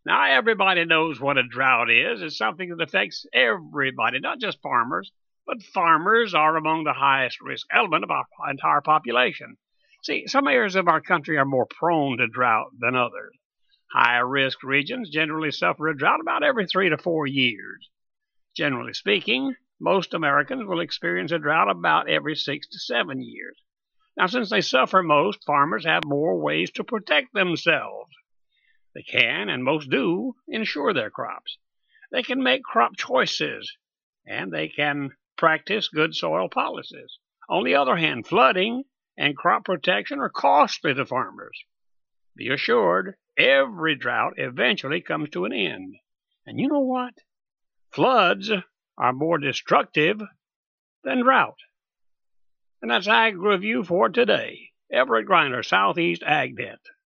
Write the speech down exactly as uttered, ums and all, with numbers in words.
Now, everybody knows what a drought is. It's something that affects everybody, not just farmers, but farmers are among the highest risk element of our entire population. See, some areas of our country are more prone to drought than others. Higher risk regions generally suffer a drought about every three to four years. Generally speaking, most Americans will experience a drought about every six to seven years. Now, since they suffer most, farmers have more ways to protect themselves. They can, and most do, insure their crops. They can make crop choices, and they can practice good soil policies. On the other hand, flooding and crop protection are costly to farmers. Be assured, every drought eventually comes to an end. And you know what? Floods are more destructive than drought. And that's Ag Review for today. Everett Griner, Southeast Ag Net.